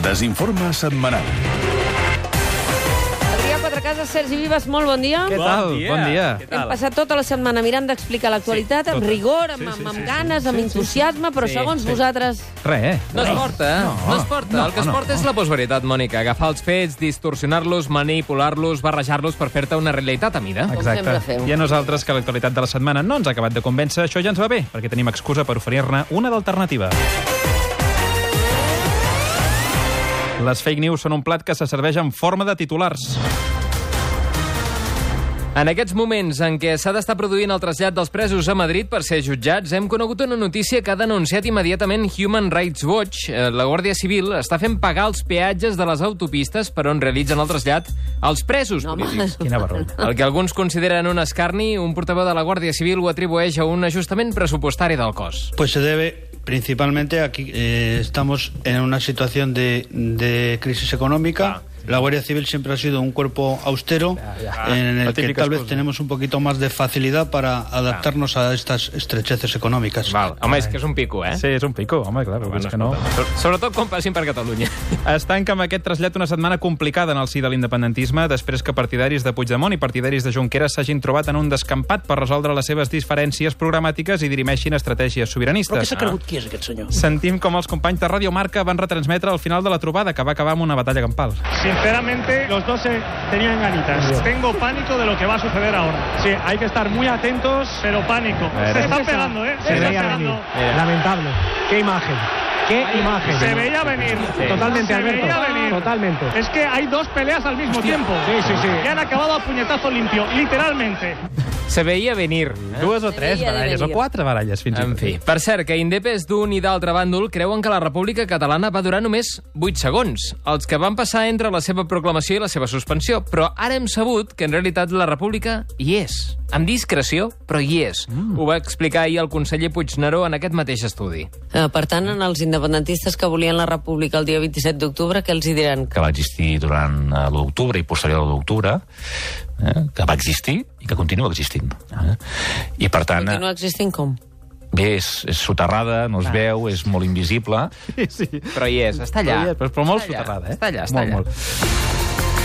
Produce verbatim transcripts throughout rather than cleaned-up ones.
Desinforme setmanal. Adrià Quatrecases, Sergi Vives, molt bon dia. Què tal? Bon dia. Bon dia. Què tal? Hem passat tota la setmana mirant d'explicar l'actualitat Sí, amb tota. rigor, amb, Sí, sí, amb, amb sí, ganes, sí, amb sí, entusiasme, però sí, segons sí. vosaltres... Res, eh? No es porta, eh? No, No es porta. no, El que es no. porta és la postveritat, Mònica. Agafar els fets, distorsionar-los, manipular-los, barrejar-los per fer-te una realitat a mida. Com Exacte. sempre feu. I a nosaltres, que l'actualitat de la setmana no ens ha acabat de convèncer, això ja ens va bé, perquè tenim excusa per oferir-ne una d'alternativa. Les fake news són un plat que se serveix en forma de titulars. En aquests moments en què s'ha d'estar produint el trasllat dels presos a Madrid per ser jutjats, hem conegut una notícia que ha denunciat immediatament Human Rights Watch. La Guàrdia Civil està fent pagar els peatges de les autopistes per on realitzen el trasllat als presos No, home. polítics. Quina vergonya. El que alguns consideren un escarni, un portaveu de la Guàrdia Civil ho atribueix a un ajustament pressupostari del cos. Pues se debe principalmente aquí eh, estamos en una situación de, de crisis económica. La Guardia Civil siempre ha sido un cuerpo austero en La el que típica tal vez excusa. tenemos un poquito más de facilidad para adaptarnos a estas estrecheces económicas. Val. Home, és que és un pico, eh? Sí, és un pico, home, clar, bueno, és que no... Sobretot quan passin per Catalunya. Es tanca amb aquest trasllat una setmana complicada en el si de l'independentisme, després que partidaris de Puigdemont i partidaris de Junqueras s'hagin trobat en un descampat per resoldre les seves diferències programàtiques i dirimeixin estratègies sobiranistes. Però què s'ha cregut qui és aquest senyor? Sentim com els companys de Radio Marca van retransmetre el final de la trobada, que va acabar amb una batalla campal. Sinceramente, los dos se tenían ganitas. Tengo pánico de lo que va a suceder ahora. Sí, hay que estar muy atentos, pero pánico. Se están pegando, ¿eh? Se, están pegando. Lamentable. Qué imagen. Qué imagen. Se veía venir. Totalmente, Se Alberto. veía venir. Totalmente. Es que hay dos peleas al mismo tiempo. Sí, sí, sí. Y han acabado a puñetazo limpio, literalmente. Se veia venir. Dues o tres Devia de baralles, o venir. quatre baralles, fins i En tot. fi. Per cert, que indepes d'un i d'altre bàndol creuen que la República Catalana va durar només vuit segons, els que van passar entre la seva proclamació i la seva suspensió. Però ara hem sabut que en realitat la República hi és. Amb discreció, però hi és. Mm. Ho va explicar ahir el conseller Puigneró en aquest mateix estudi. Eh, Per tant, en els independentistes que volien la república el dia vint-i-set d'octubre, què els hi diran? que va existir durant eh, l'u d'octubre i posterior a l'u d'octubre, eh, que va existir i que continua existint. Eh? I per tant, Continua existint com? bé, és, és soterrada, no es veu, és molt invisible. Sí, sí. Però hi és, està allà. Però, però molt Està allà, soterrada, eh? Està allà, està molt, allà. Molt.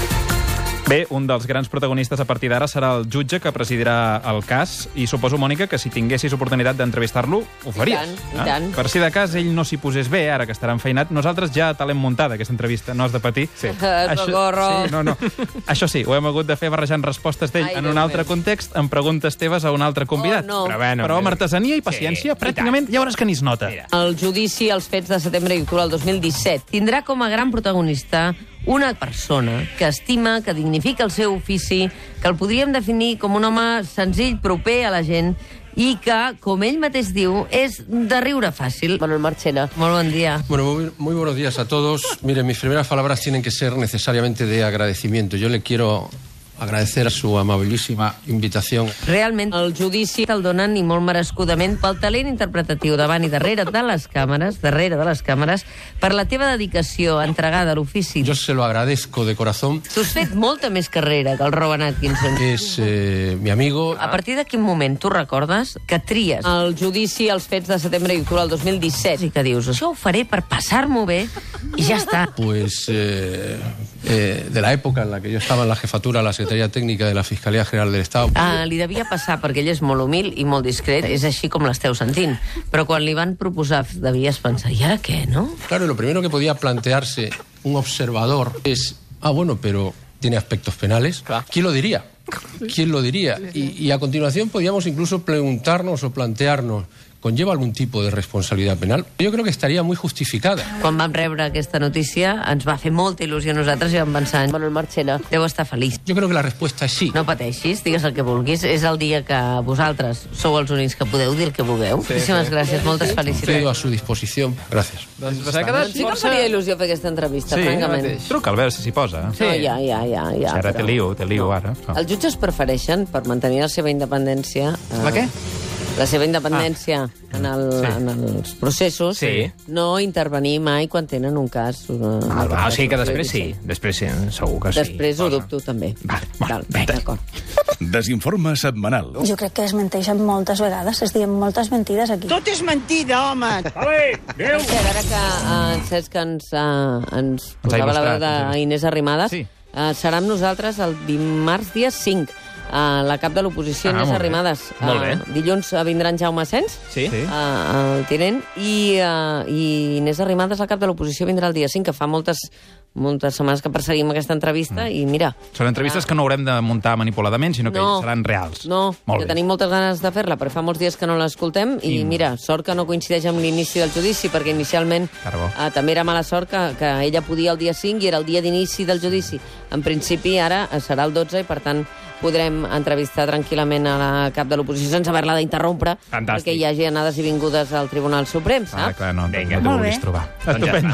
Bé, un dels grans protagonistes a partir d'ara serà el jutge que presidirà el cas i suposo, Mònica, que si tinguessis oportunitat d'entrevistar-lo, ho faries. tant, i tant. Per si de cas ell no s'hi posés bé, ara que estarà enfeinat, nosaltres ja te l'hem muntada, aquesta entrevista, no has de patir. Sí. Socorro. Sí, no, no. Això sí, ho hem hagut de fer barrejant respostes d'ell Ai, en Déu un altre meu. context, amb preguntes teves a un altre convidat. Oh, no. Però bueno, Però amb mira. artesania i paciència, Sí, pràcticament, ja veuràs que ni es nota. Mira. El judici als fets de setembre i octubre del dos mil disset tindrà com a gran protagonista una persona que estima, que dignifica el seu ofici, que el podríem definir com un home senzill, proper a la gent, i que, com ell mateix diu, és de riure fàcil. Manuel Marchena, molt bon dia. Bueno, muy, muy buenos días a todos. Miren, mis primeras palabras tienen que ser necesariamente de agradecimiento. Yo le quiero agradecer su amabilísima invitación. Realment, el judici el donen, i molt merescudament, pel talent interpretatiu davant i darrere de les càmeres, darrere de les càmeres, per la teva dedicació entregada a l'ofici. Yo se lo agradezco de corazón. Tu has fet molta més carrera que el Rowan Atkinson. Es eh, mi amigo. A partir de quin moment tu recordes que tries el judici als fets de setembre i octubre del dos mil disset i que dius, això ho faré per passar-m'ho bé i ja està? Pues eh, eh, de la época en la que yo estaba en la jefatura de la Secretaría Técnica de la Fiscalía General del Estado. Ah, li devia passar perquè ell és molt humil i molt discret, és així com l'esteu sentint. Però quan li van proposar, devies pensar, i ara què, no? Claro, lo primero que podía plantearse un observador es, ah, bueno, pero tiene aspectos penales. ¿Quién lo diría? ¿Quién lo diría? Y, y a continuación podíamos incluso preguntarnos o plantearnos, ¿conlleva algún tipo de responsabilidad penal? Yo creo que estaría muy justificada. Quan vam rebre aquesta notícia, ens va fer molta il·lusió a nosaltres i vam pensar, Manuel Marchena deu estar feliç. Yo creo que la respuesta es sí. No pateixis, digues el que vulguis. És el dia que vosaltres sou els únics que podeu dir el que vulgueu. Sí, Moltíssimes sí. gràcies, moltes Quedo felicitats. a su disposición. Gracias. Doncs s'ha quedat Sí que em faria il·lusió fer aquesta entrevista, Sí, francament. truca, al veure si s'hi posa. Sí. No, ja, ja, ja. ja Si ara té però- lío, té lío ara. Els jutges prefereixen, per mantenir la seva independència... Eh, La què? la seva independència ah. en, el, sí. en els processos, sí. no intervenir mai quan tenen un cas. Una, ah, va, o sigui que després sí, després sí, segur que sí. Després ho dubto, també. Vale, bueno, d'acord. Desinforme setmanal. Jo crec que es menteixen moltes vegades, es diuen moltes mentides aquí. Tot és mentida, home! Vale, adéu! A veure que uh, en Cesc ens, uh, ens posava la veu d'Inés Arrimadas. Sí. Uh, serà amb nosaltres el dimarts dia cinc. Uh, la cap de l'oposició, ah, Inés Arrimadas. Uh, molt bé. Dilluns vindrà en Jaume Asens, sí. uh, el tinent, i, uh, i Inés Arrimadas, la cap de l'oposició, vindrà el dia cinc, que fa moltes, moltes setmanes que perseguim aquesta entrevista, mm. i mira... Són entrevistes uh, que no haurem de muntar manipuladament, sinó que no, seran reals. No, molt que bé. Tenim moltes ganes de fer-la, però fa molts dies que no l'escoltem, i mm. mira, sort que no coincideix amb l'inici del judici, perquè inicialment uh, també era mala sort que, que ella podia el dia cinc i era el dia d'inici del judici. En principi, ara serà el dotze, i per tant podrem entrevistar tranquil·lament a la cap de l'oposició sense haver-la d'interrompre, perquè hi hagi anades i vingudes al Tribunal Suprem, saps? Ah, clar, no, Vinga, no t'ho vulguis trobar. Estupendo.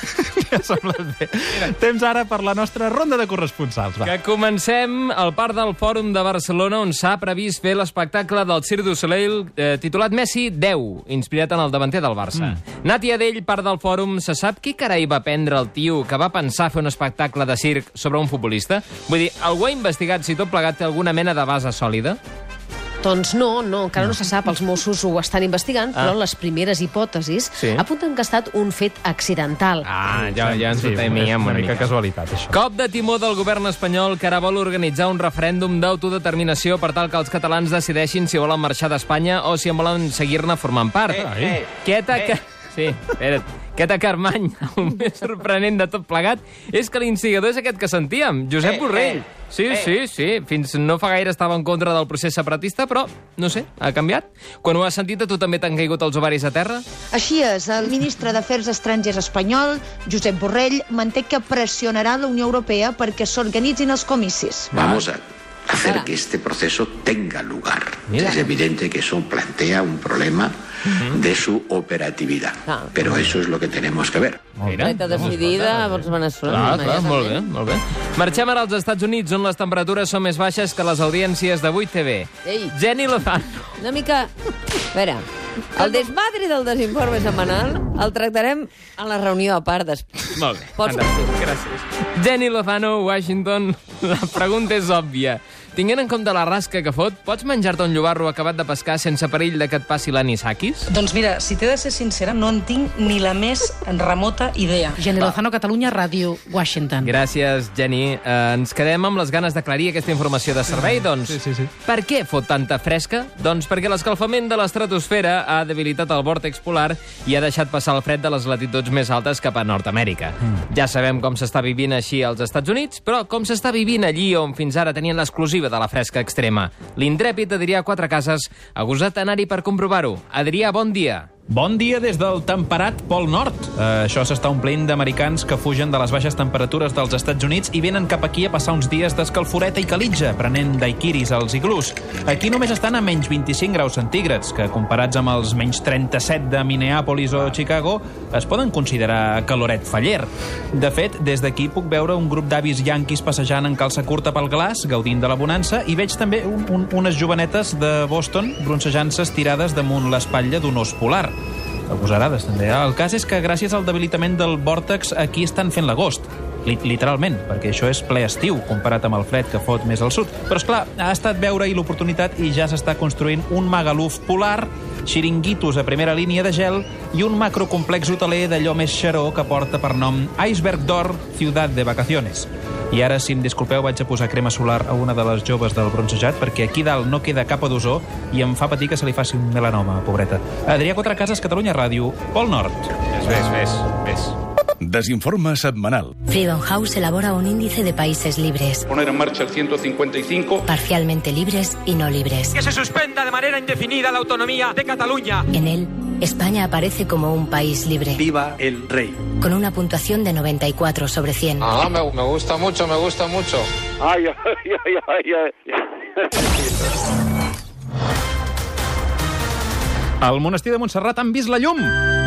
Ja sembla bé. Temps ara per la nostra ronda de corresponsals. Va. Que comencem al Parc del Fòrum de Barcelona, on s'ha previst fer l'espectacle del Cirque du Soleil eh, titulat Messi deu, inspirat en el davanter del Barça. Mm. Nàtia Dell, Parc del Fòrum, se sap qui carai va prendre el tio que va pensar fer un espectacle de circ sobre un futbolista? Vull dir, algú ha investigat si tot plegat té alguna mena de base sòlida? Doncs no, no, encara no se sap. Els Mossos ho estan investigant, ah. però les primeres hipòtesis sí. apunten que ha estat un fet accidental. Ah, ja, ja ens ho temíem una mica casualitat, això. Cop de timó del govern espanyol, que ara vol organitzar un referèndum d'autodeterminació per tal que els catalans decideixin si volen marxar d'Espanya o si en volen seguir-ne formant part. Eh, eh, Què t'ha... Eh. Sí, espera't. Aquest acarmany, el més sorprenent de tot plegat, és que l'instigador és aquest que sentíem, Josep Borrell. Sí, sí, sí. Fins no fa gaire estava en contra del procés separatista, però, no sé, ha canviat. Quan ho has sentit, a tu també t'han caigut els ovaris a terra? Així és, el ministre d'Afers Estrangers espanyol, Josep Borrell, manté que pressionarà la Unió Europea perquè s'organitzin els comicis. Vamos a hacer que este proceso tenga lugar. Mira. Es evidente que eso plantea un problema uh-huh. de su operatividad. Ah. Pero eso es lo que tenemos que ver. Dreta decidida, vols Veneçuela. Clar, clar, molt bé, molt bé. Marxem ara als Estats Units, on les temperatures són més baixes que les audiències de vuit T V. Ei. Jenny Lozano. Una mica... A veure, el desmadre del desinforme setmanal el tractarem a la reunió a part després. Molt bé. Pots Gràcies. Jenny Lozano, Washington. La pregunta és òbvia. Tinguent en compte la rasca que fot, pots menjar-te un llobarro acabat de pescar sense perill de que et passi l'anisakis? Doncs mira, si t'he de ser sincera, no en tinc ni la més remota idea. Jenny Lozano, Catalunya, Ràdio, Washington. Gràcies, Jenny. Eh, ens quedem amb les ganes d'aclarir aquesta informació de servei, doncs. Sí, sí, sí. Per què fot tanta fresca? Doncs perquè l'escalfament de l'estratosfera ha debilitat el vòrtex polar i ha deixat passar el fred de les latituds més altes cap a Nord-Amèrica. Mm. Ja sabem com s'està vivint així als Estats Units, però com s'està vivint allí on fins ara tenien l'exclusiva de la fresca extrema. L'intrèpid Adrià Quatrecases ha gosat anar-hi per comprovar-ho. Adrià, bon dia. Bon dia des del temperat Pol Nord. Uh, això s'està omplint d'americans que fugen de les baixes temperatures dels Estats Units i venen cap aquí a passar uns dies d'escalforeta i calitja, prenent daiquiris als iglús. Aquí només estan a menys vint-i-cinc graus centígrads, que comparats amb els menys trenta-set de Minneapolis o Chicago, es poden considerar caloret faller. De fet, des d'aquí puc veure un grup d'avis yanquis passejant en calça curta pel glaç, gaudint de la bonança, i veig també un, un, unes jovenetes de Boston broncejant-se estirades damunt l'espatlla d'un os polar. Agosarades, també. El cas és que gràcies al debilitament del vòrtex aquí estan fent l'agost. Literalment, perquè això és ple estiu comparat amb el fred que fot més al sud. Però, esclar, ha estat veure-hi l'oportunitat i ja s'està construint un Magaluf polar, xiringuitos a primera línia de gel i un macrocomplex hoteler d'allò més xaró que porta per nom Iceberg d'Or, Ciutat de Vacaciones. I ara, si em disculpeu, vaig a posar crema solar a una de les joves del bronzejat, perquè aquí dalt no queda capa d'ozó i em fa patir que se li faci un melanoma, pobreta. Adrià Quatrecases, Catalunya Ràdio, Pol Nord. Ves, ves, ves. Desinforme setmanal. Freedom House elabora un índice de países libres. Poner en marcha el ciento cincuenta y cinco. Parcialmente libres y no libres. Que se suspenda de manera indefinida la autonomía de Cataluña. En él, España aparece como un país libre. ¡Viva el rey! Con una puntuación de noventa y cuatro sobre cien. Ah, me, me gusta mucho, me gusta mucho. Ay, ay, ay, ay, ay. Al monestir de Montserrat han vist la llum.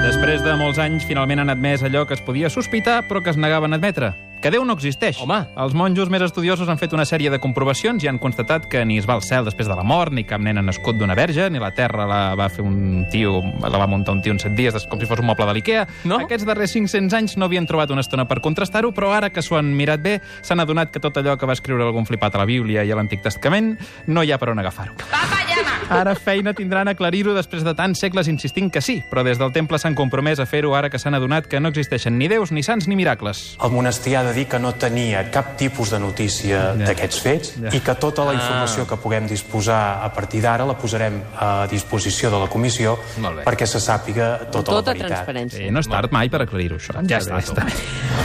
Després de molts anys, finalment han admès allò que es podia sospitar, però que es negaven a admetre. Que Déu no existeix. Home. Els monjos més estudiosos han fet una sèrie de comprovacions i han constatat que ni es va al cel després de la mort, ni cap nen ha nascut d'una verge, ni la terra la va fer un tio, la va muntar un tio en set dies, com si fos un moble de l'Ikea. No? Aquests darrers cinc-cents anys no havien trobat una estona per contrastar-ho, però ara que s'ho han mirat bé, s'han adonat que tot allò que va escriure algun flipat a la Bíblia i a l'Antic Testament no hi ha per on agafar-ho. Ara feina tindran a aclarir-ho després de tants segles insistint que sí, però des del temple s'han compromès a fer-ho ara que s'han adonat que no existeixen ni déus, ni sants, ni miracles. El monestir ha de dir que no tenia cap tipus de notícia Ja. d'aquests fets Ja. i que tota la Ah. informació que puguem disposar a partir d'ara la posarem a disposició de la comissió Molt bé. perquè se sàpiga tota, Tota la veritat. transparència. Sí, no és tard mai per aclarir-ho, això. Ja Està està. bé,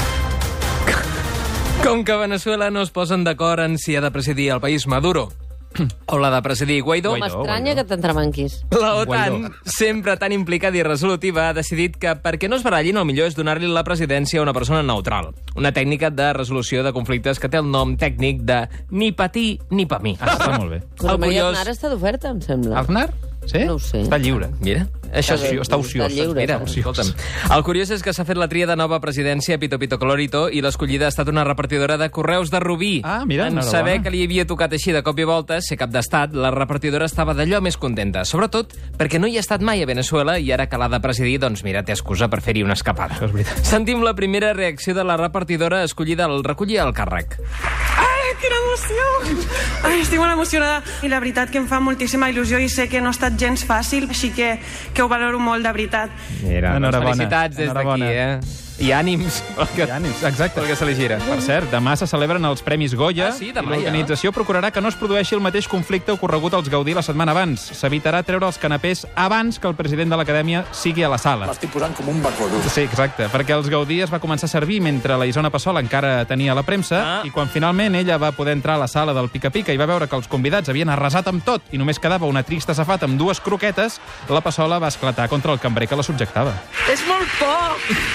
està bé. Com que a Venezuela no es posen d'acord en si ha de presidir el país Maduro o l'ha de presidir Guaidó, M'estranya que t'entrebanquis. la OTAN, Guaidó. sempre tan implicada i resolutiva, ha decidit que perquè no es barallin, el millor és donar-li la presidència a una persona neutral. Una tècnica de resolució de conflictes que té el nom tècnic de ni pa ti ni pa mi. Ah, està molt bé. José El María curiós- Aznar està d'oferta, em sembla. Aznar? Sí? No ho sé. Està lliure. Mira, això Està sí. ocio- està ociós. lliure. Mira, Està ociós. escolta'm. El curiós és que s'ha fet la tria de nova presidència Pito Pito Colorito i l'escollida ha estat una repartidora de correus de Rubí. Ah, mira, En enhorabona. saber que li havia tocat així de cop i volta ser cap d'estat, la repartidora estava d'allò més contenta. Sobretot perquè no hi ha estat mai a Venezuela i ara que l'ha de presidir, doncs mira, té excusa per fer-hi una escapada. Això és veritat. Sentim la primera reacció de la repartidora escollida al recollir el càrrec. Ai, quina emoció! Ai, estic molt emocionada. I la veritat que em fa moltíssima il·lusió i sé que no ha estat gens fàcil, així que, que ho valoro molt, de veritat. Mira, Enhorabona. felicitats des d'aquí, Enhorabona. eh? I ànims. Pel que, I ànims, exacte. pel que se li gira. Per cert, demà se celebren els Premis Goya Ah, sí? Demà i l'organització procurarà que no es produeixi el mateix conflicte ocorregut als Gaudí la setmana abans. S'evitarà treure els canapés abans que el president de l'acadèmia sigui a la sala. M'estic posant com un bacodú. Sí, exacte, perquè els Gaudí es va començar a servir mentre la Isona Passol encara tenia la premsa Ah. i quan finalment ella va poder entrar a la sala del pica-pica i va veure que els convidats havien arrasat amb tot i només quedava una trista safata amb dues croquetes, la Passola va esclatar contra el cambrer que la subjectava. És molt poc!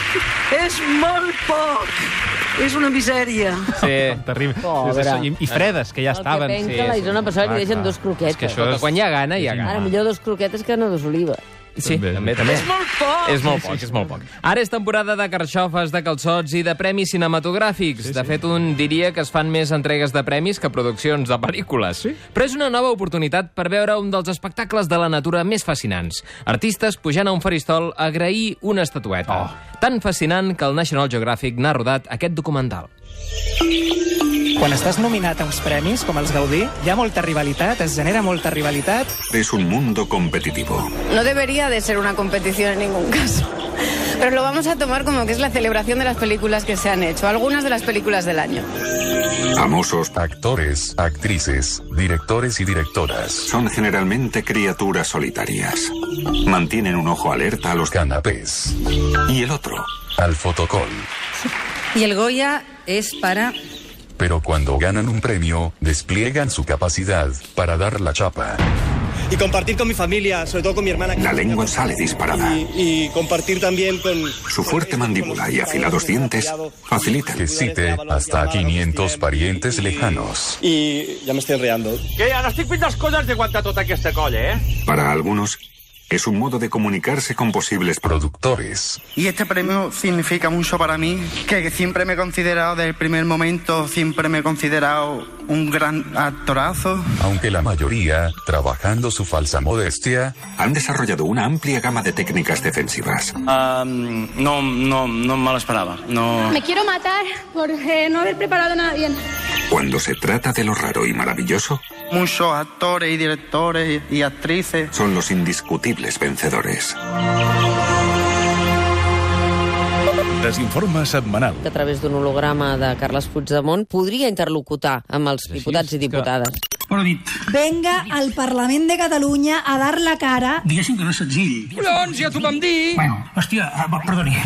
És molt poc! És una misèria. Sí. Terrible. Pobra. I, I fredes, que ja El estaven. que penca la Isona Passol li deixen dos croquetes. És que això és... Quan hi ha gana, hi ha és gana. Ara, millor dos croquetes que no dos olives. Sí, també, també. És molt poc! És molt poc, és molt poc. Ara és temporada de carxofes, de calçots i de premis cinematogràfics. Sí, sí. De fet, un diria que es fan més entregues de premis que produccions de pel·lícules. Sí. Però és una nova oportunitat per veure un dels espectacles de la natura més fascinants. Artistes pujant a un faristol a agrair una estatueta. Oh. Tan fascinant que el National Geographic n'ha rodat aquest documental. Quan estàs nominat a uns premis, com els Gaudí, hi ha molta rivalitat, es genera molta rivalitat. Es un mundo competitivo. No debería de ser una competición en ningún caso. Pero lo vamos a tomar como que es la celebración de las películas que se han hecho, algunas de las películas del año. Famosos Actores, actrices, directores y directoras. son generalmente criaturas solitarias. Mantienen un ojo alerta a los Canapés. y el otro Al fotocall. Y el Goya es para... Pero cuando ganan un premio, despliegan su capacidad para dar la chapa. Y compartir con mi familia, sobre todo con mi hermana. La lengua sale disparada. Y, y compartir también con... Su fuerte mandíbula y afilados dientes facilitan. Que cite hasta quinientos parientes lejanos. Y ya me estoy enreando. Que ja n'estic fent les coses de aguantar tota aquesta colla, eh? Para algunos, es un modo de comunicarse con posibles productores. Y este premio significa mucho para mí, que siempre me he considerado, desde el primer momento, siempre me he considerado un gran actorazo. Aunque la mayoría, trabajando su falsa modestia, han desarrollado una amplia gama de técnicas defensivas. Um, no, no, no me lo esperaba. No... Me quiero matar por eh, no haber preparado nada bien. Cuando se trata de lo raro y maravilloso, muchos actores y directores y actrices son los indiscutibles vencedores. Desinforme setmanal. Que a través d'un holograma de Carles Puigdemont podria interlocutar amb els diputats i diputades. Però dit. Venga al Parlament de Catalunya a dar la cara. Diguéssim que no és senzill. Collons, ja t'ho vam dir! Bueno, hòstia, perdoni.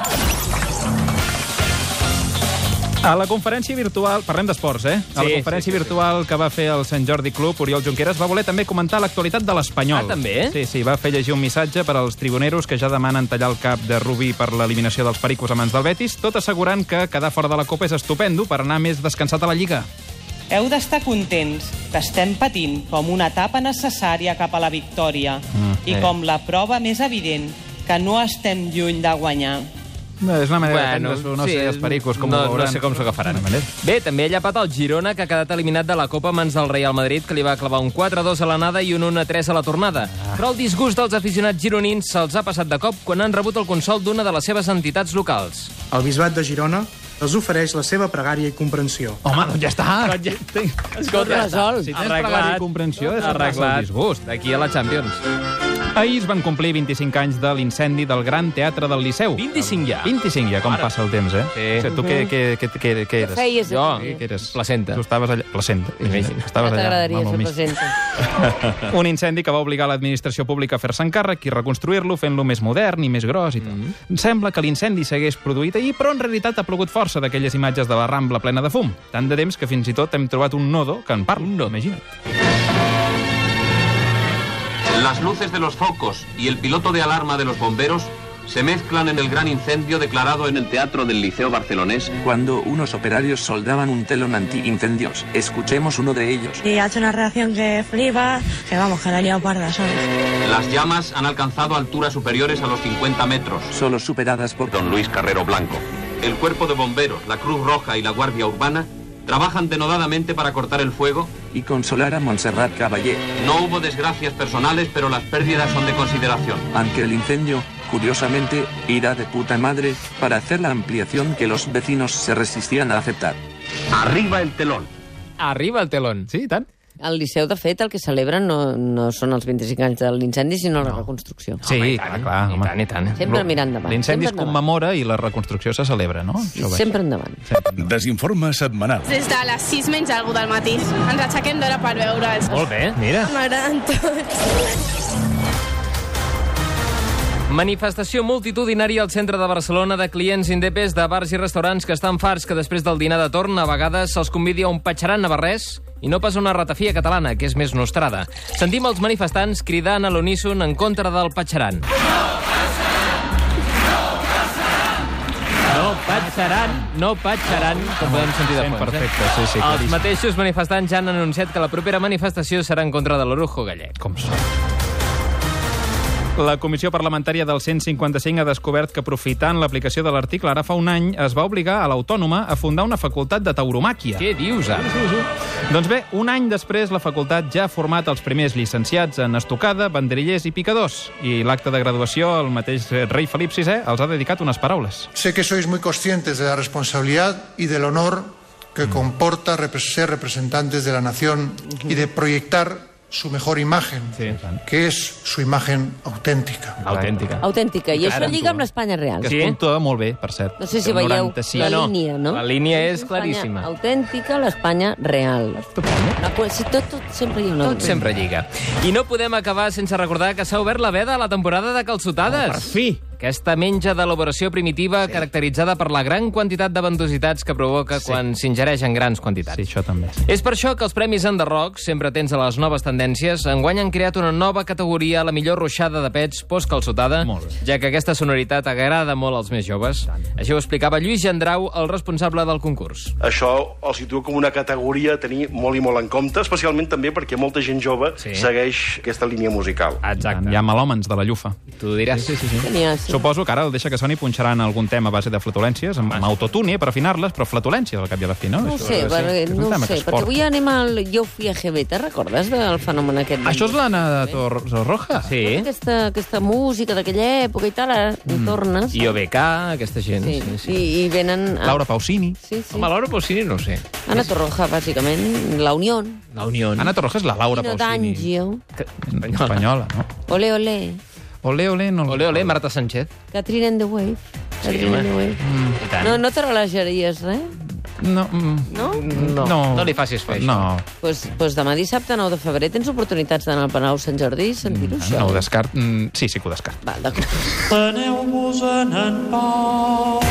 A la conferència virtual... Parlem d'esports, eh? A la Sí, conferència sí, sí, virtual que va fer el Sant Jordi Club, Oriol Junqueras va voler també comentar l'actualitat de l'Espanyol. Ah, també? Sí, sí, va fer llegir un missatge per als tribuneros que ja demanen tallar el cap de Rubí per l'eliminació dels pericos a mans del Betis, tot assegurant que quedar fora de la Copa és estupendo per anar més descansat a la Lliga. Heu d'estar contents que estem patint com una etapa necessària cap a la victòria Mm, i eh. com la prova més evident que no estem lluny de guanyar. Bé, és una manera Bueno, de prendre, no sí, sé, els pericos, com no, ho veuran. no sé com s'ho agafaran. Bé, també ha llapat el Girona, que ha quedat eliminat de la Copa a mans del Real Madrid, que li va clavar un quatre a dos a l'anada i un un a tres a la tornada. Ah. Però el disgust dels aficionats gironins se'ls ha passat de cop quan han rebut el consol d'una de les seves entitats locals. El Bisbat de Girona els ofereix la seva pregària i comprensió. Home, doncs ja està. Doncs ja... Escolta, resolt. Si tens pregària i comprensió, és arreglat. el disgust. Aquí a la Champions. Ahir es van complir vint-i-cinc anys de l'incendi del Gran Teatre del Liceu. vint-i-cinc ja? vint-i-cinc ja, com Ara. passa el temps, eh? Sí. O sigui, tu què, què, què, què, què eres? feies Jo, aquí? Què eres? Placenta. Tu estaves allà... Placenta. Estaves Ja allà. t'agradaria amb el ser mig. presenta. Un incendi que va obligar l'administració pública a fer-se encàrrec i reconstruir-lo fent-lo més modern i més gros i tot. Mm -hmm. Sembla que l'incendi s'hagués produït ahir, però en realitat ha plogut força d'aquelles imatges de la Rambla plena de fum. Tant de temps que fins i tot hem trobat un nodo que en parla. Un nodo, imagina't. Las luces de los focos y el piloto de alarma de los bomberos se mezclan en el gran incendio declarado en el Teatro del Liceo barcelonés. Cuando unos operarios soldaban un telón antiincendios, escuchemos uno de ellos. Y ha hecho una reacción que flipa, que vamos, que la ha liado parda, ¿sabes? Las llamas han alcanzado alturas superiores a los cincuenta metros. Solo superadas por Don Luis Carrero Blanco. El cuerpo de bomberos, la Cruz Roja y la Guardia Urbana trabajan denodadamente para cortar el fuego y consolar a Montserrat Caballé. No hubo desgracias personales, pero las pérdidas son de consideración. Aunque el incendio, curiosamente, irá de puta madre para hacer la ampliación que los vecinos se resistían a aceptar. Arriba el telón. Arriba el telón. Sí, i tant. Al Liceu, de fet, el que celebren no, no són els vint-i-cinc anys de l'incendi, sinó la reconstrucció. Sí, Home, clar, clar. I tant, i tant. Sempre mirant endavant. L'incendi es sempre endavant. commemora i la reconstrucció se celebra, no? Això va. Sempre endavant. Desinforme setmanal. Des de les sis menys algú del matí. Ens aixequem d'hora per veure'ls. Molt bé, mira. M'agraden tots. Manifestació multitudinària al centre de Barcelona de clients indepes de bars i restaurants que estan farts que després del dinar de torn a vegades se'ls convidi a un patxaran navarrès i no pas una ratafia catalana, que és més nostrada. Sentim els manifestants cridant a l'uníson en contra del patxaran. No patxaran, no patxaran, com podem sentir de fons. Perfecte, sí, sí. Els claríssim. mateixos manifestants ja han anunciat que la propera manifestació serà en contra de l'orujo gallec. Com són? La Comissió Parlamentària del cent cinquanta-cinc ha descobert que, aprofitant l'aplicació de l'article ara fa un any, es va obligar a l'Autònoma a fundar una facultat de tauromàquia. Què dius, ara? Sí, sí, sí. Doncs bé, un any després, la facultat ja ha format els primers llicenciats en estocada, banderillers i picadors. I l'acte de graduació, el mateix rei Felip sisè els ha dedicat unes paraules. Sé que sois muy conscientes de la responsabilidad y del honor que comporta ser representantes de la nación y de proyectar su mejor imagen, sí, que és su imagen autèntica. Autèntica. Autèntica. I això lliga amb l'Espanya real. Que es puntua molt bé, per cert. No sé si veieu noranta-sis. la línia, no? La línia és claríssima. Autèntica, l'Espanya real. Si tot, tot sempre hi ha una... Tot sempre lliga. I no podem acabar sense recordar que s'ha obert la veda a la temporada de calçotades. Oh, per fi! Aquesta menja d'elaboració primitiva sí. caracteritzada per la gran quantitat de ventositats que provoca sí. quan s'ingereix en grans quantitats. Sí, això també. És per això que els Premis Enderroc, sempre atents a les noves tendències, enguany han creat una nova categoria a la millor ruixada de pets post-calçotada, ja que aquesta sonoritat agrada molt als més joves. Així ho explicava Lluís Gendrau, el responsable del concurs. Això el situa com una categoria a tenir molt i molt en compte, especialment també perquè molta gent jove sí. segueix aquesta línia musical. Exacte. Hi ha melòmens de la llufa. Tu diràs. Sí, sí, sí. sí. Suposo que ara el deixa que soni punxaran algun tema a base de flatulències, amb, amb autotune per afinar-les, però flatulències al cap i a la fi, no? No ho sé, Això, perquè, sí. no ho sé, perquè avui anem al Jo fui a G B, te recordes del fenomen aquest? Això és l'Anna de Tor Roja? Sí. Aquesta, aquesta música d'aquella època i tal, ara mm. tornes. I O B K, aquesta gent. Sí, sí, sí. I, i venen... A... Laura Pausini. Sí, sí. Home, Laura Pausini no ho sé. Ana Torroja, bàsicament, la Unión. La Unión. Ana Torroja és la Laura Pino Pausini. D'Angio. Espanyola, no? Ole, ole. Ole, ole, no... Ole, ole, Marta Sánchez. Catherine and the Wave. Catherine and the Wave. Mm, no, no te relajaries, res? No, mm, no? No, no, no li facis fer no. Doncs pues, pues demà dissabte, nou de febrer, tens oportunitats d'anar al Palau Sant Jordi i sentir-ho, mm, això. No ho descart... Mm, sí, sí que ho descart. Val, d'acord. Aneu-vos-en en pau.